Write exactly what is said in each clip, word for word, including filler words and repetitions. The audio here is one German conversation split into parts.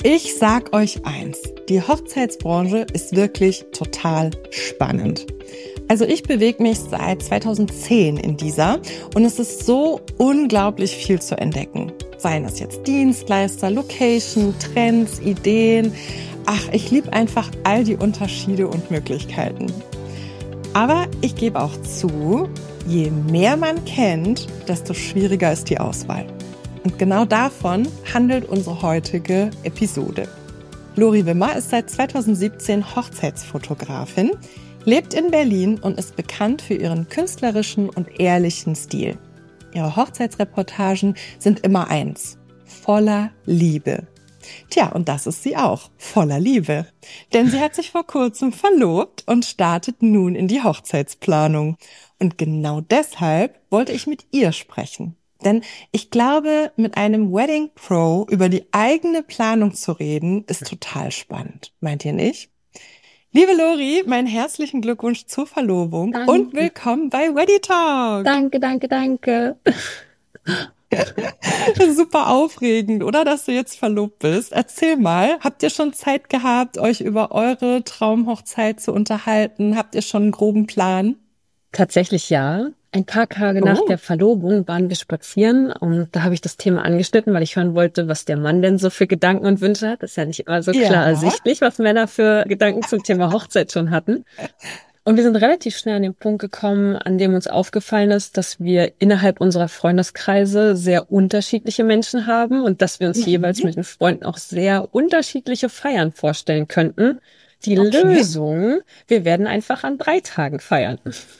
Ich sag euch eins, die Hochzeitsbranche ist wirklich total spannend. Also ich bewege mich seit zweitausendzehn in dieser und es ist so unglaublich viel zu entdecken. Seien es jetzt Dienstleister, Location, Trends, Ideen. Ach, ich liebe einfach all die Unterschiede und Möglichkeiten. Aber ich gebe auch zu, je mehr man kennt, desto schwieriger ist die Auswahl. Und genau davon handelt unsere heutige Episode. Lori Wimmer ist seit zweitausendsiebzehn Hochzeitsfotografin, lebt in Berlin und ist bekannt für ihren künstlerischen und ehrlichen Stil. Ihre Hochzeitsreportagen sind immer eins: voller Liebe. Tja, und das ist sie auch, voller Liebe. Denn sie hat sich vor kurzem verlobt und startet nun in die Hochzeitsplanung. Und genau deshalb wollte ich mit ihr sprechen. Denn ich glaube, mit einem Wedding Pro über die eigene Planung zu reden, ist total spannend. Meint ihr nicht? Liebe Lori, meinen herzlichen Glückwunsch zur Verlobung. Danke. Und willkommen bei Weddy Talk. Danke, danke, danke. Super aufregend, oder, dass du jetzt verlobt bist. Erzähl mal, habt ihr schon Zeit gehabt, euch über eure Traumhochzeit zu unterhalten? Habt ihr schon einen groben Plan? Tatsächlich ja. Ein paar Tage oh. nach der Verlobung waren wir spazieren und da habe ich das Thema angeschnitten, weil ich hören wollte, was der Mann denn so für Gedanken und Wünsche hat. Das ist ja nicht immer so klar ja. ersichtlich, was Männer für Gedanken zum Thema Hochzeit schon hatten. Und wir sind relativ schnell an den Punkt gekommen, an dem uns aufgefallen ist, dass wir innerhalb unserer Freundeskreise sehr unterschiedliche Menschen haben und dass wir uns mhm. jeweils mit den Freunden auch sehr unterschiedliche Feiern vorstellen könnten. Die okay. Lösung, wir werden einfach an drei Tagen feiern.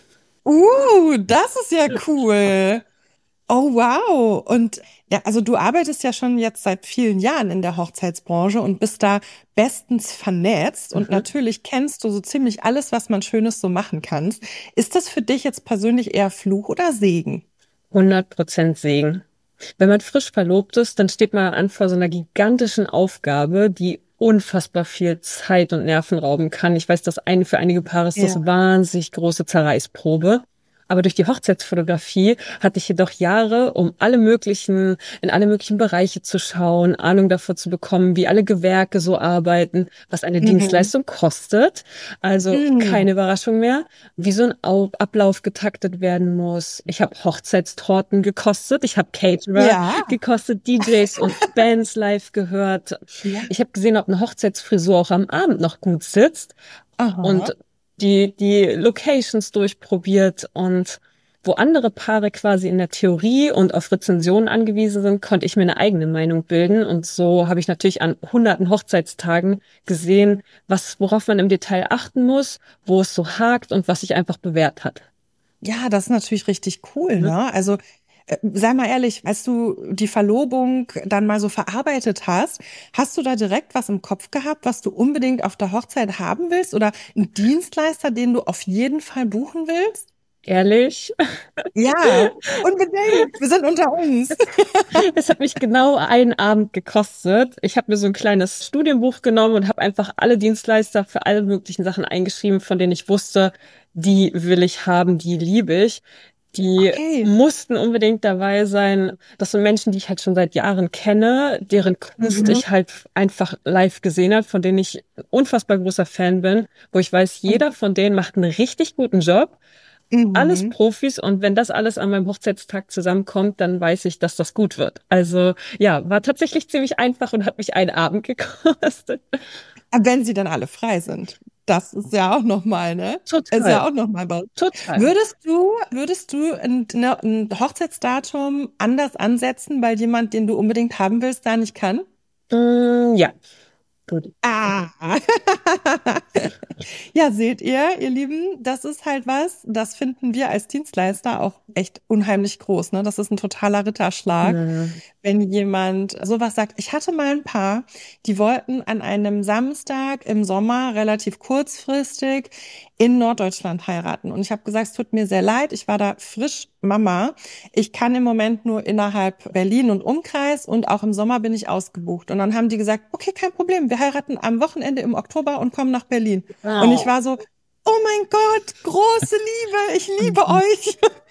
Uh, das ist ja cool. Oh, wow. Und ja, also du arbeitest ja schon jetzt seit vielen Jahren in der Hochzeitsbranche und bist da bestens vernetzt. Und mhm. natürlich kennst du so ziemlich alles, was man Schönes so machen kann. Ist das für dich jetzt persönlich eher Fluch oder Segen? hundert Prozent Segen. Wenn man frisch verlobt ist, dann steht man an vor so einer gigantischen Aufgabe, die unfassbar viel Zeit und Nerven rauben kann. Ich weiß, dass ein, für einige Paare ist das ja. wahnsinnig große Zerreißprobe. Aber durch die Hochzeitsfotografie hatte ich jedoch Jahre, um alle möglichen, in alle möglichen Bereiche zu schauen, Ahnung davon zu bekommen, wie alle Gewerke so arbeiten, was eine mhm. Dienstleistung kostet. Also mhm. keine Überraschung mehr, wie so ein Ablauf getaktet werden muss. Ich habe Hochzeitstorten gekostet, ich habe Caterer ja. gekostet, D Js und Bands live gehört. Ja. Ich habe gesehen, ob eine Hochzeitsfrisur auch am Abend noch gut sitzt. Aha. Und die die Locations durchprobiert und wo andere Paare quasi in der Theorie und auf Rezensionen angewiesen sind, konnte ich mir eine eigene Meinung bilden und so habe ich natürlich an hunderten Hochzeitstagen gesehen, was worauf man im Detail achten muss, wo es so hakt und was sich einfach bewährt hat. Ja, das ist natürlich richtig cool, mhm. ne? Also sei mal ehrlich, als du die Verlobung dann mal so verarbeitet hast, hast du da direkt was im Kopf gehabt, was du unbedingt auf der Hochzeit haben willst oder einen Dienstleister, den du auf jeden Fall buchen willst? Ehrlich? Ja, unbedingt. Wir sind unter uns. Es hat mich genau einen Abend gekostet. Ich habe mir so ein kleines Studienbuch genommen und habe einfach alle Dienstleister für alle möglichen Sachen eingeschrieben, von denen ich wusste, die will ich haben, die liebe ich. Die okay. mussten unbedingt dabei sein. Das sind Menschen, die ich halt schon seit Jahren kenne, deren Kunst mhm. ich halt einfach live gesehen habe, von denen ich unfassbar großer Fan bin, wo ich weiß, jeder von denen macht einen richtig guten Job. Mhm. Alles Profis und wenn das alles an meinem Hochzeitstag zusammenkommt, dann weiß ich, dass das gut wird. Also ja, war tatsächlich ziemlich einfach und hat mich einen Abend gekostet. Aber wenn sie dann alle frei sind. Das ist ja auch nochmal, ne? Total. Ist ja auch nochmal bei. Total. Würdest du, würdest du ein, ein Hochzeitsdatum anders ansetzen, weil jemand, den du unbedingt haben willst, da nicht kann? Mm, ja. Gut. Ah. Ja, seht ihr, ihr Lieben, das ist halt was, das finden wir als Dienstleister auch echt unheimlich groß, ne? Das ist ein totaler Ritterschlag, mhm. wenn jemand sowas sagt. Ich hatte mal ein Paar, die wollten an einem Samstag im Sommer relativ kurzfristig in Norddeutschland heiraten. Und ich habe gesagt, es tut mir sehr leid, ich war da frisch Mama. Ich kann im Moment nur innerhalb Berlin und Umkreis und auch im Sommer bin ich ausgebucht. Und dann haben die gesagt, okay, kein Problem, wir heiraten am Wochenende im Oktober und kommen nach Berlin. Wow. Und ich war so, oh mein Gott, große Liebe, ich liebe euch.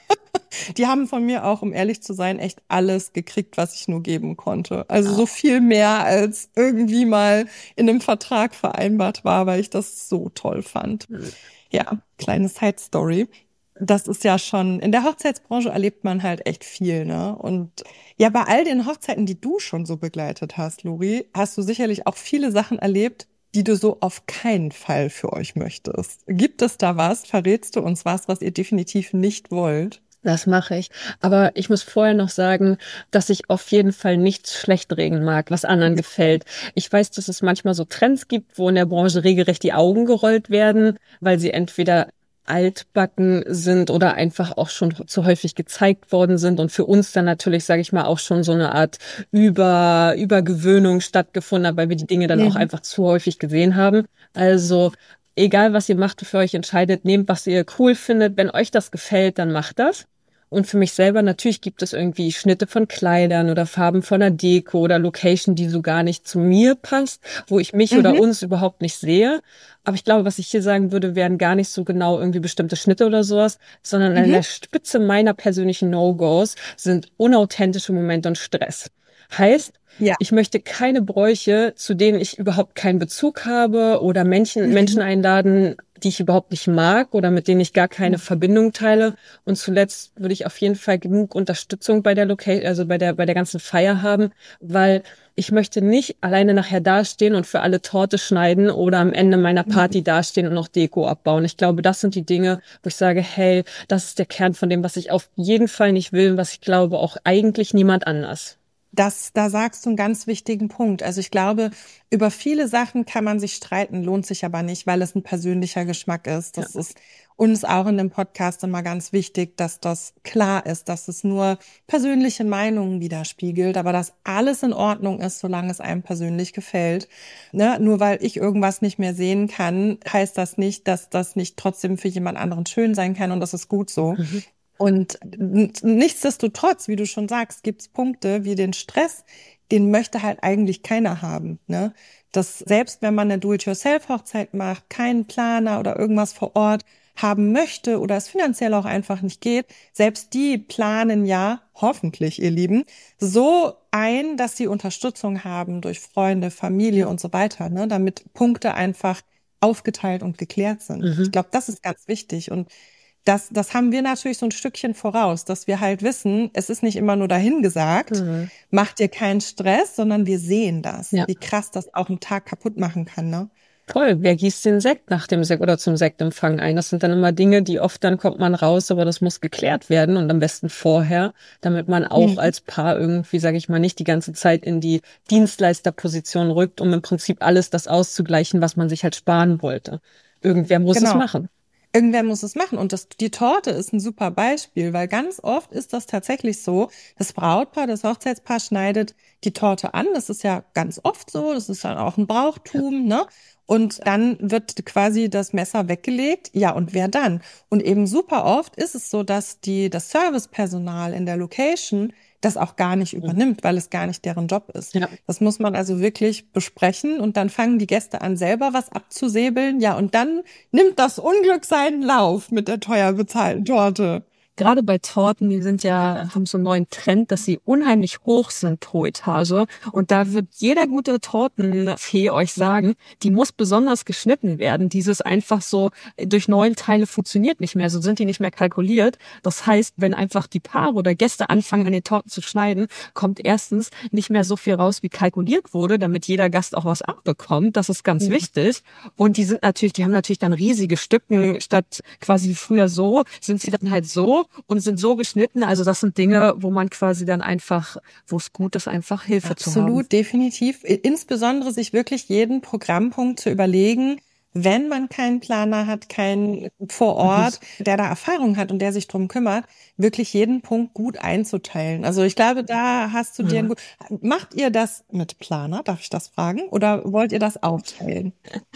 Die haben von mir auch, um ehrlich zu sein, echt alles gekriegt, was ich nur geben konnte. Also so viel mehr, als irgendwie mal in einem Vertrag vereinbart war, weil ich das so toll fand. Ja, kleine Side-Story. Das ist ja schon, in der Hochzeitsbranche erlebt man halt echt viel, ne? Und ja, bei all den Hochzeiten, die du schon so begleitet hast, Lori, hast du sicherlich auch viele Sachen erlebt, die du so auf keinen Fall für euch möchtest. Gibt es da was? Verrätst du uns was, was ihr definitiv nicht wollt? Das mache ich. Aber ich muss vorher noch sagen, dass ich auf jeden Fall nichts schlecht reden mag, was anderen gefällt. Ich weiß, dass es manchmal so Trends gibt, wo in der Branche regelrecht die Augen gerollt werden, weil sie entweder altbacken sind oder einfach auch schon zu häufig gezeigt worden sind und für uns dann natürlich, sage ich mal, auch schon so eine Art Über Übergewöhnung stattgefunden hat, weil wir die Dinge dann Mhm. auch einfach zu häufig gesehen haben. Also egal, was ihr macht, für euch entscheidet, nehmt, was ihr cool findet. Wenn euch das gefällt, dann macht das. Und für mich selber, natürlich gibt es irgendwie Schnitte von Kleidern oder Farben von der Deko oder Location, die so gar nicht zu mir passt, wo ich mich Mhm. oder uns überhaupt nicht sehe. Aber ich glaube, was ich hier sagen würde, wären gar nicht so genau irgendwie bestimmte Schnitte oder sowas, sondern an Mhm. der Spitze meiner persönlichen No-Gos sind unauthentische Momente und Stress. Heißt, Ja. ich möchte keine Bräuche, zu denen ich überhaupt keinen Bezug habe oder Menschen, Mhm. Menschen einladen, die ich überhaupt nicht mag oder mit denen ich gar keine Mhm. Verbindung teile. Und zuletzt würde ich auf jeden Fall genug Unterstützung bei der Location, also bei der, bei der ganzen Feier haben, weil ich möchte nicht alleine nachher dastehen und für alle Torte schneiden oder am Ende meiner Party dastehen und noch Deko abbauen. Ich glaube, das sind die Dinge, wo ich sage, hey, das ist der Kern von dem, was ich auf jeden Fall nicht will, was ich glaube auch eigentlich niemand anders. Das, da sagst du einen ganz wichtigen Punkt. Also ich glaube, über viele Sachen kann man sich streiten, lohnt sich aber nicht, weil es ein persönlicher Geschmack ist. Das Ja. ist uns auch in dem Podcast immer ganz wichtig, dass das klar ist, dass es nur persönliche Meinungen widerspiegelt, aber dass alles in Ordnung ist, solange es einem persönlich gefällt. Ne? Nur weil ich irgendwas nicht mehr sehen kann, heißt das nicht, dass das nicht trotzdem für jemand anderen schön sein kann, und das ist gut so. Mhm. Und nichtsdestotrotz, wie du schon sagst, gibt's Punkte wie den Stress, den möchte halt eigentlich keiner haben, ne? Dass selbst wenn man eine Do-it-yourself-Hochzeit macht, keinen Planer oder irgendwas vor Ort haben möchte oder es finanziell auch einfach nicht geht, selbst die planen ja, hoffentlich, ihr Lieben, so ein, dass sie Unterstützung haben durch Freunde, Familie und so weiter, ne? Damit Punkte einfach aufgeteilt und geklärt sind. Mhm. Ich glaube, das ist ganz wichtig. Und Das, das haben wir natürlich so ein Stückchen voraus, dass wir halt wissen, es ist nicht immer nur dahingesagt, Mhm. macht dir keinen Stress, sondern wir sehen das, Ja. wie krass das auch einen Tag kaputt machen kann, ne? Voll. Wer gießt den Sekt nach dem Sekt oder zum Sektempfang ein? Das sind dann immer Dinge, die oft dann kommt man raus, aber das muss geklärt werden und am besten vorher, damit man auch Mhm. als Paar irgendwie, sage ich mal, nicht die ganze Zeit in die Dienstleisterposition rückt, um im Prinzip alles das auszugleichen, was man sich halt sparen wollte. Irgendwer muss es Genau. machen. Irgendwer muss es machen. Und das, die Torte ist ein super Beispiel, weil ganz oft ist das tatsächlich so, das Brautpaar, das Hochzeitspaar schneidet die Torte an. Das ist ja ganz oft so. Das ist dann auch ein Brauchtum, ne? Und dann wird quasi das Messer weggelegt. Ja, und wer dann? Und eben super oft ist es so, dass die, das Servicepersonal in der Location das auch gar nicht übernimmt, weil es gar nicht deren Job ist. Ja. Das muss man also wirklich besprechen, und dann fangen die Gäste an, selber was abzusäbeln. Ja, und dann nimmt das Unglück seinen Lauf mit der teuer bezahlten Torte. Gerade bei Torten, die sind ja, haben so einen neuen Trend, dass sie unheimlich hoch sind pro Etage. Und da wird jeder gute Tortenfee euch sagen, die muss besonders geschnitten werden. Dieses einfach so durch neun Teile funktioniert nicht mehr. So sind die nicht mehr kalkuliert. Das heißt, wenn einfach die Paare oder Gäste anfangen, an den Torten zu schneiden, kommt erstens nicht mehr so viel raus, wie kalkuliert wurde, damit jeder Gast auch was abbekommt. Das ist ganz Mhm. wichtig. Und die sind natürlich, die haben natürlich dann riesige Stücken. Statt quasi früher so, sind sie dann halt so und sind so geschnitten. Also das sind Dinge, wo man quasi dann einfach, wo es gut ist, einfach Hilfe zu haben. Absolut, definitiv. Insbesondere sich wirklich jeden Programmpunkt zu überlegen, wenn man keinen Planer hat, keinen vor Ort, der da Erfahrung hat und der sich drum kümmert, wirklich jeden Punkt gut einzuteilen. Also ich glaube, da hast du dir ein gut. Macht ihr das mit Planer? Darf ich das fragen? Oder wollt ihr das aufteilen?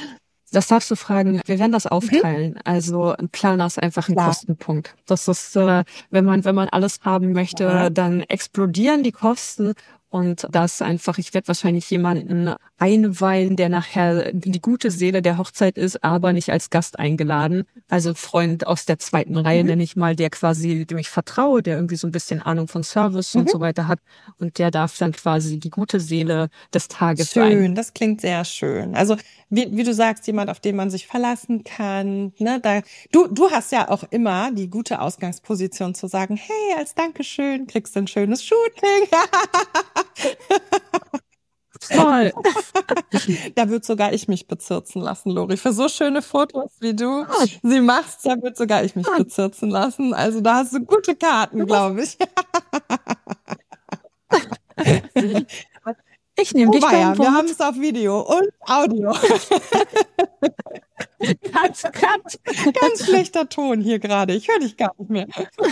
Das darfst du fragen. Wir werden das aufteilen. Mhm. Also ein Planer ist einfach ein Klar. Kostenpunkt. Das ist, äh, wenn man wenn man alles haben möchte, Ja. dann explodieren die Kosten. Und das einfach, ich werde wahrscheinlich jemanden einweihen, der nachher die gute Seele der Hochzeit ist, aber nicht als Gast eingeladen. Also Freund aus der zweiten Reihe, mhm. nenne ich mal, der quasi, dem ich vertraue, der irgendwie so ein bisschen Ahnung von Service mhm. und so weiter hat. Und der darf dann quasi die gute Seele des Tages schön, sein. Schön, das klingt sehr schön. Also wie, wie du sagst, jemand, auf den man sich verlassen kann. Ne? Da, du, du hast ja auch immer die gute Ausgangsposition zu sagen, hey, als Dankeschön kriegst du ein schönes Shooting. Toll. Da wird sogar ich mich bezirzen lassen, Lori. Für so schöne Fotos, wie du sie machst, da wird sogar ich mich bezirzen lassen. Also da hast du gute Karten, glaube ich. Ich nehme dich beim Wort. Wir haben es auf Video und Audio. Ganz, ganz, ganz schlechter Ton hier gerade. Ich höre dich gar nicht mehr.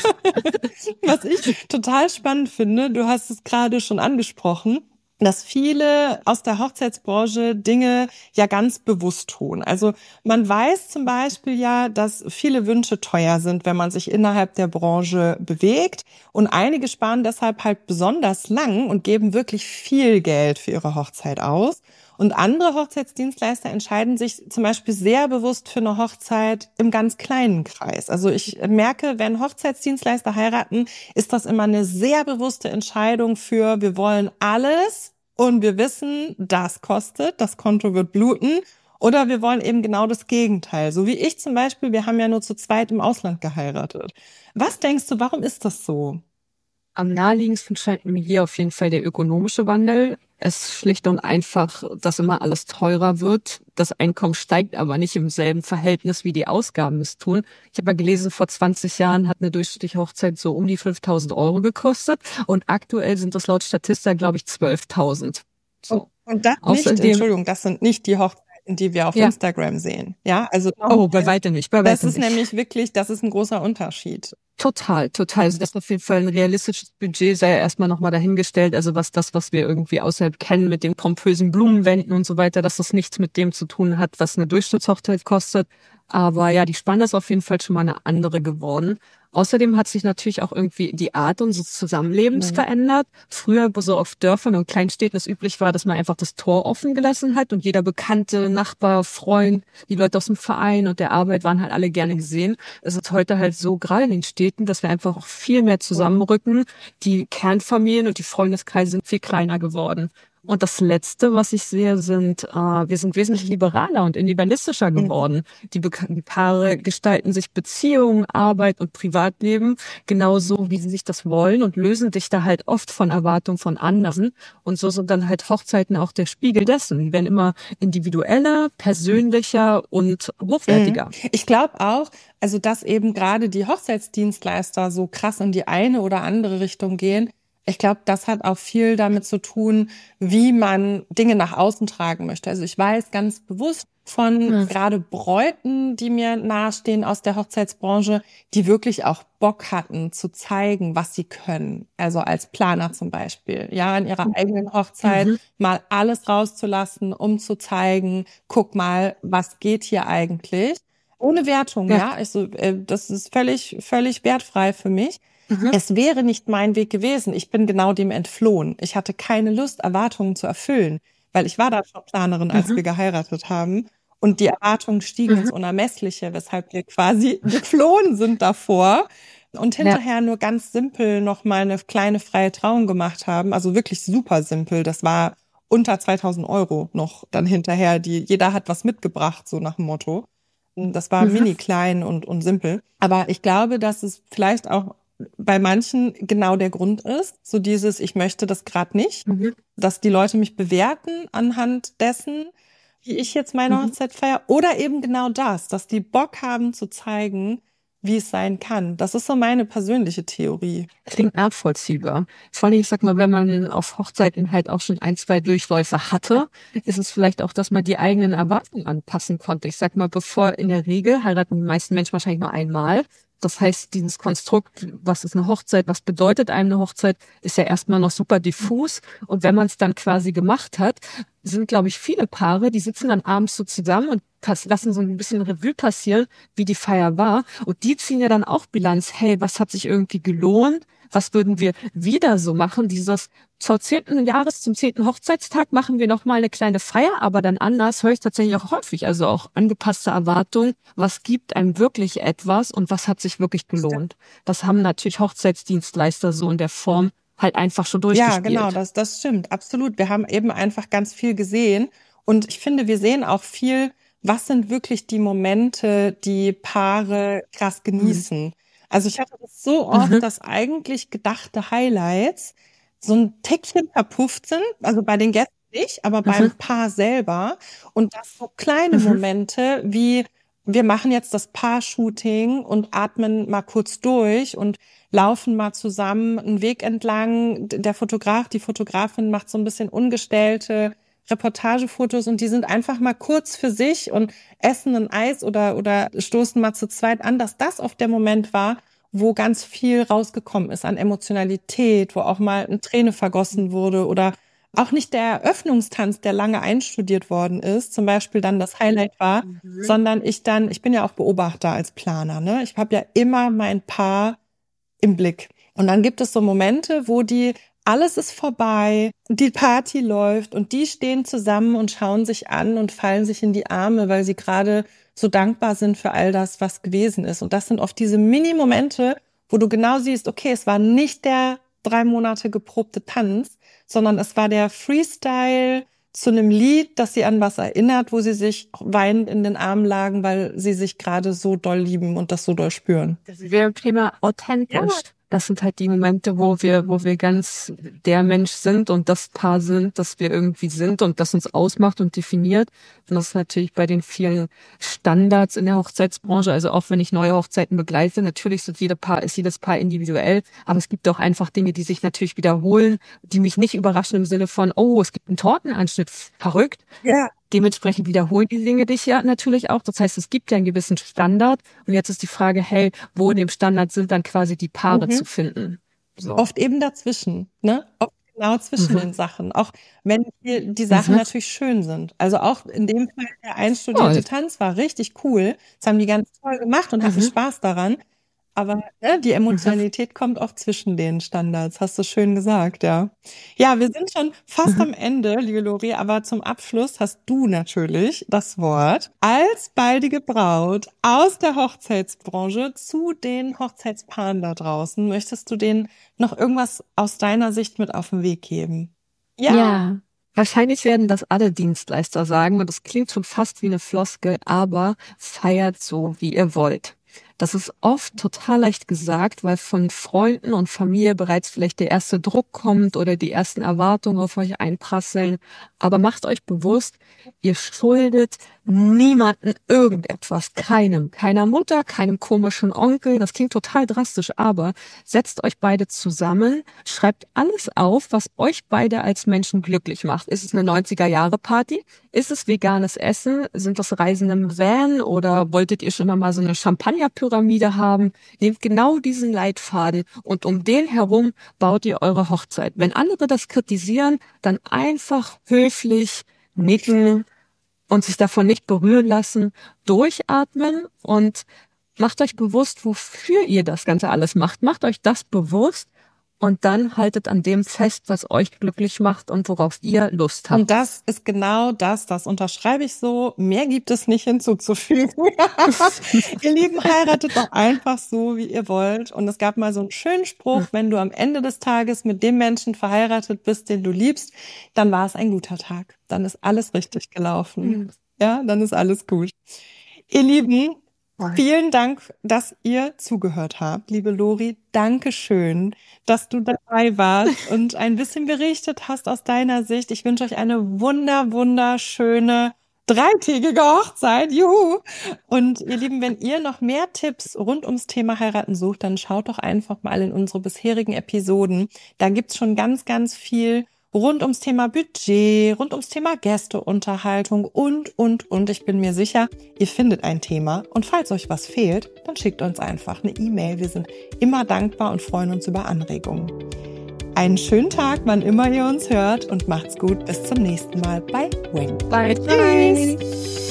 Was ich total spannend finde, du hast es gerade schon angesprochen, dass viele aus der Hochzeitsbranche Dinge ja ganz bewusst tun. Also man weiß zum Beispiel ja, dass viele Wünsche teuer sind, wenn man sich innerhalb der Branche bewegt. Und einige sparen deshalb halt besonders lang und geben wirklich viel Geld für ihre Hochzeit aus. Und andere Hochzeitsdienstleister entscheiden sich zum Beispiel sehr bewusst für eine Hochzeit im ganz kleinen Kreis. Also ich merke, wenn Hochzeitsdienstleister heiraten, ist das immer eine sehr bewusste Entscheidung für, wir wollen alles und wir wissen, das kostet, das Konto wird bluten. Oder wir wollen eben genau das Gegenteil. So wie ich zum Beispiel, wir haben ja nur zu zweit im Ausland geheiratet. Was denkst du, warum ist das so? Am naheliegendsten scheint mir hier auf jeden Fall der ökonomische Wandel. Es ist schlicht und einfach, dass immer alles teurer wird. Das Einkommen steigt aber nicht im selben Verhältnis, wie die Ausgaben es tun. Ich habe ja gelesen, vor zwanzig Jahren hat eine durchschnittliche Hochzeit so um die fünftausend Euro gekostet. Und aktuell sind das laut Statista, glaube ich, zwölftausend. So. Und das nicht, Außerdem, Entschuldigung, das sind nicht die Hochzeiten, die wir auf ja. Instagram sehen. Ja, also. Oh, bei weitem nicht, bei weitem Das ist nicht. nämlich wirklich, das ist ein großer Unterschied. Total, total. Also das ist auf jeden Fall ein realistisches Budget, sei ja erstmal nochmal dahingestellt. Also was das, was wir irgendwie außerhalb kennen mit den pompösen Blumenwänden und so weiter, dass das nichts mit dem zu tun hat, was eine Durchschnittshochzeit kostet. Aber ja, die Spanne ist auf jeden Fall schon mal eine andere geworden. Außerdem hat sich natürlich auch irgendwie die Art unseres Zusammenlebens mhm. verändert. Früher, wo so auf Dörfern und Kleinstädten es üblich war, dass man einfach das Tor offen gelassen hat und jeder Bekannte, Nachbar, Freund, die Leute aus dem Verein und der Arbeit waren halt alle gerne gesehen. Es ist heute halt so, gerade in den Städten, dass wir einfach auch viel mehr zusammenrücken. Die Kernfamilien und die Freundeskreise sind viel kleiner geworden. Und das Letzte, was ich sehe, sind, äh, wir sind wesentlich liberaler und individualistischer geworden. Die, Be- die Paare gestalten sich Beziehungen, Arbeit und Privatleben genauso, wie sie sich das wollen und lösen sich da halt oft von Erwartungen von anderen. Und so sind dann halt Hochzeiten auch der Spiegel dessen. Die werden immer individueller, persönlicher und hochwertiger. Ich glaube auch, also dass eben gerade die Hochzeitsdienstleister so krass in die eine oder andere Richtung gehen. Ich glaube, das hat auch viel damit zu tun, wie man Dinge nach außen tragen möchte. Also ich weiß ganz bewusst von ja. gerade Bräuten, die mir nahestehen aus der Hochzeitsbranche, die wirklich auch Bock hatten zu zeigen, was sie können. Also als Planer zum Beispiel, ja, in ihrer eigenen Hochzeit mhm. mal alles rauszulassen, um zu zeigen, guck mal, was geht hier eigentlich. Ohne Wertung, ja. ja. Also, das ist völlig, völlig wertfrei für mich. Mhm. Es wäre nicht mein Weg gewesen. Ich bin genau dem entflohen. Ich hatte keine Lust, Erwartungen zu erfüllen, weil ich war da schon Planerin, als mhm. wir geheiratet haben. Und die Erwartungen stiegen mhm. ins Unermessliche, weshalb wir quasi geflohen sind davor und hinterher ja. nur ganz simpel noch mal eine kleine freie Trauung gemacht haben. Also wirklich super simpel. Das war unter zweitausend Euro noch dann hinterher. Die, jeder hat was mitgebracht, so nach dem Motto. Das war mhm. mini klein und, und simpel. Aber ich glaube, dass es vielleicht auch bei manchen genau der Grund ist, so dieses, ich möchte das gerade nicht, mhm. dass die Leute mich bewerten anhand dessen, wie ich jetzt meine mhm. Hochzeit feiere, oder eben genau das, dass die Bock haben zu zeigen, wie es sein kann. Das ist so meine persönliche Theorie. Klingt nachvollziehbar. Vor allem, ich sag mal, wenn man auf Hochzeiten halt auch schon ein, zwei Durchläufe hatte, ist es vielleicht auch, dass man die eigenen Erwartungen anpassen konnte. Ich sag mal, bevor in der Regel heiraten die meisten Menschen wahrscheinlich nur einmal. Das heißt, dieses Konstrukt, was ist eine Hochzeit, was bedeutet einem eine Hochzeit, ist ja erstmal noch super diffus. Und wenn man es dann quasi gemacht hat, sind, glaube ich, viele Paare, die sitzen dann abends so zusammen und pass- lassen so ein bisschen Revue passieren, wie die Feier war. Und die ziehen ja dann auch Bilanz, hey, was hat sich irgendwie gelohnt? was würden wir wieder so machen? Dieses zur zehnten Jahres, zum zehnten Hochzeitstag machen wir noch mal eine kleine Feier, aber dann anders höre ich tatsächlich auch häufig, also auch angepasste Erwartungen. Was gibt einem wirklich etwas und was hat sich wirklich gelohnt? Das haben natürlich Hochzeitsdienstleister so in der Form halt einfach schon durchgespielt. Ja, genau, das, das stimmt, absolut. Wir haben eben einfach ganz viel gesehen und ich finde, wir sehen auch viel, was sind wirklich die Momente, die Paare krass genießen. Mhm. Also ich hatte das so oft, mhm. dass eigentlich gedachte Highlights so ein Tickchen verpufft sind, also bei den Gästen nicht, aber beim mhm. Paar selber. Und das so kleine mhm. Momente wie, wir machen jetzt das Paar-Shooting und atmen mal kurz durch und laufen mal zusammen einen Weg entlang. Der Fotograf, die Fotografin macht so ein bisschen ungestellte Reportagefotos und die sind einfach mal kurz für sich und essen ein Eis oder, oder stoßen mal zu zweit an, dass das oft der Moment war, wo ganz viel rausgekommen ist an Emotionalität, wo auch mal eine Träne vergossen wurde oder auch nicht der Eröffnungstanz, der lange einstudiert worden ist, zum Beispiel dann das Highlight war, mhm. sondern ich dann, ich bin ja auch Beobachter als Planer, ne? Ich habe ja immer mein Paar im Blick. Und dann gibt es so Momente, wo die, alles ist vorbei, die Party läuft und die stehen zusammen und schauen sich an und fallen sich in die Arme, weil sie gerade so dankbar sind für all das, was gewesen ist. Und das sind oft diese Mini-Momente, wo du genau siehst, okay, es war nicht der drei Monate geprobte Tanz, sondern es war der Freestyle zu einem Lied, das sie an was erinnert, wo sie sich weinend in den Armen lagen, weil sie sich gerade so doll lieben und das so doll spüren. Das wäre ein Thema authentisch. Ja. Das sind halt die Momente, wo wir, wo wir ganz der Mensch sind und das Paar sind, das wir irgendwie sind und das uns ausmacht und definiert. Und das ist natürlich bei den vielen Standards in der Hochzeitsbranche, also auch wenn ich neue Hochzeiten begleite, natürlich sind jede Paar, ist jedes Paar individuell, aber es gibt auch einfach Dinge, die sich natürlich wiederholen, die mich nicht überraschen im Sinne von, oh, es gibt einen Tortenanschnitt, verrückt. Ja. Dementsprechend wiederholen die Dinge dich ja natürlich auch. Das heißt, es gibt ja einen gewissen Standard. Und jetzt ist die Frage, hey, wo in dem Standard sind dann quasi die Paare mhm. zu finden? So. Oft eben dazwischen, ne? Oft genau zwischen mhm. den Sachen. Auch wenn die, die Sachen mhm. natürlich schön sind. Also auch in dem Fall der einstudierte oh. Tanz war richtig cool. Das haben die ganz toll gemacht und mhm. hatten Spaß daran. Aber ne, die Emotionalität mhm. kommt oft zwischen den Standards, hast du schön gesagt, ja. Ja, wir sind schon fast mhm. am Ende, liebe Lori, aber zum Abschluss hast du natürlich das Wort. Als baldige Braut aus der Hochzeitsbranche zu den Hochzeitspaaren da draußen, möchtest du denen noch irgendwas aus deiner Sicht mit auf den Weg geben? Ja. ja. Wahrscheinlich werden das alle Dienstleister sagen und das klingt schon fast wie eine Floskel, aber feiert so, wie ihr wollt. Das ist oft total leicht gesagt, weil von Freunden und Familie bereits vielleicht der erste Druck kommt oder die ersten Erwartungen auf euch einprasseln. Aber macht euch bewusst, ihr schuldet niemanden irgendetwas. Keinem. Keiner Mutter, keinem komischen Onkel. Das klingt total drastisch, aber setzt euch beide zusammen, schreibt alles auf, was euch beide als Menschen glücklich macht. Ist es eine neunziger-Jahre-Party? Ist es veganes Essen? Sind das Reisen im Van? Oder wolltet ihr schon mal so eine Champagnerpyramide haben? Nehmt genau diesen Leitfaden und um den herum baut ihr eure Hochzeit. Wenn andere das kritisieren, dann einfach höflich nicken und sich davon nicht berühren lassen, durchatmen und macht euch bewusst, wofür ihr das Ganze alles macht. Macht euch das bewusst und dann haltet an dem fest, was euch glücklich macht und worauf ihr Lust habt. Und das ist genau das, das unterschreibe ich so. Mehr gibt es nicht hinzuzufügen. Ihr Lieben, heiratet doch einfach so, wie ihr wollt. Und es gab mal so einen schönen Spruch, wenn du am Ende des Tages mit dem Menschen verheiratet bist, den du liebst, dann war es ein guter Tag. Dann ist alles richtig gelaufen. Mhm. Ja, dann ist alles gut. Ihr Lieben, vielen Dank, dass ihr zugehört habt. Liebe Lori, danke schön, dass du dabei warst und ein bisschen berichtet hast aus deiner Sicht. Ich wünsche euch eine wunder, wunderschöne dreitägige Hochzeit. Juhu! Und ihr Lieben, wenn ihr noch mehr Tipps rund ums Thema Heiraten sucht, dann schaut doch einfach mal in unsere bisherigen Episoden. Da gibt's schon ganz, ganz viel rund ums Thema Budget, rund ums Thema Gästeunterhaltung und, und, und. Ich bin mir sicher, ihr findet ein Thema. Und falls euch was fehlt, dann schickt uns einfach eine E-Mail. Wir sind immer dankbar und freuen uns über Anregungen. Einen schönen Tag, wann immer ihr uns hört und macht's gut. Bis zum nächsten Mal bei Wing. Bye. Tschüss.